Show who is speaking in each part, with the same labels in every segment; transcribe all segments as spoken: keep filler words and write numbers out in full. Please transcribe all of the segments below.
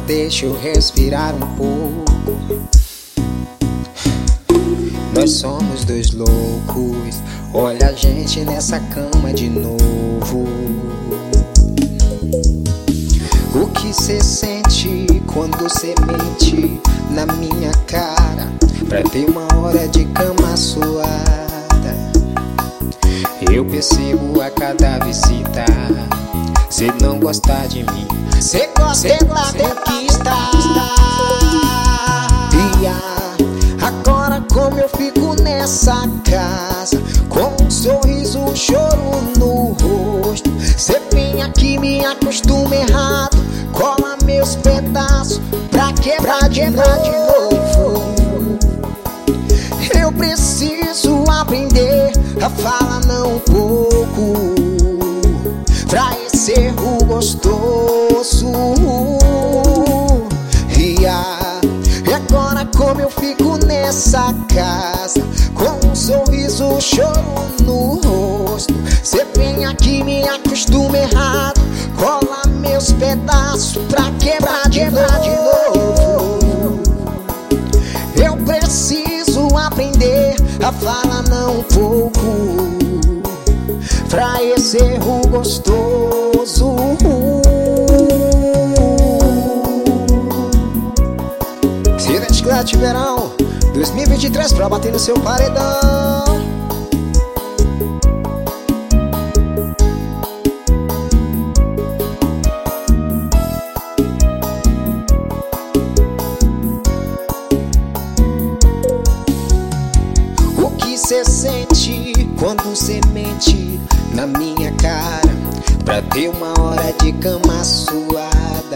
Speaker 1: deixa eu respirar um pouco. Nós somos dois loucos, olha a gente nessa cama de novo. O que cê sente quando cê mente na minha cara pra ter uma hora de cama suada? Eu percebo a cada visita, cê não gosta de mim, cê gosta da conquista. E agora como eu fico nessa casa, com um sorriso, um choro no rosto, cê vem aqui, me acostuma errado, cola meus pedaços pra quebrar de novo. Eu preciso aprender a falar não um pouco pra esse erro gostoso. E agora como eu fico nessa casa, com um sorriso, um choro no rosto, cê vem aqui, me acostuma errado, cola meus pedaços pra quebrar de novo. Eu preciso aprender a falar não um pouco pra esse erro gostoso. Cida Chiclete Verão dois mil e vinte e três pra bater no seu paredão. O que cê sente quando cê mente na minha cara pra ter uma hora de cama suada?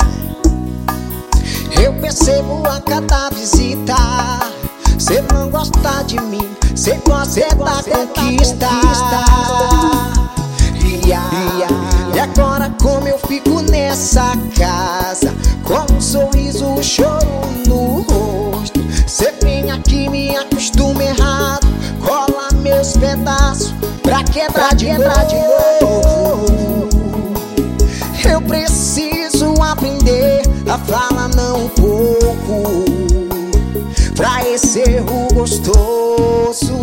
Speaker 1: Eu percebo a cada visita, cê não gosta de mim, cê gosta da conquista. E agora como eu fico nessa casa, com um sorriso, um choro no rosto, cê vem aqui, me acostuma errado, cola meus pedaços pra quebrar de novo. Eu preciso aprender a falar não um pouco pra esse erro gostoso.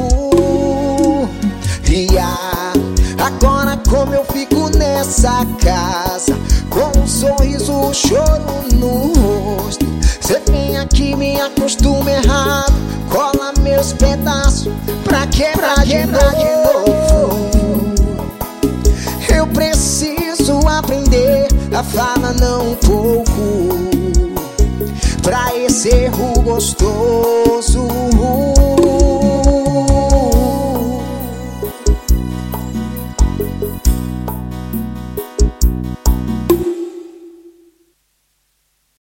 Speaker 1: E agora como eu fico nessa casa, com um sorriso, um choro no rosto, cê vem aqui, me acostuma errado, cola meus pedaços pra quebrar de novo. Eu preciso aprender a falar não um pouco pra esse erro gostoso.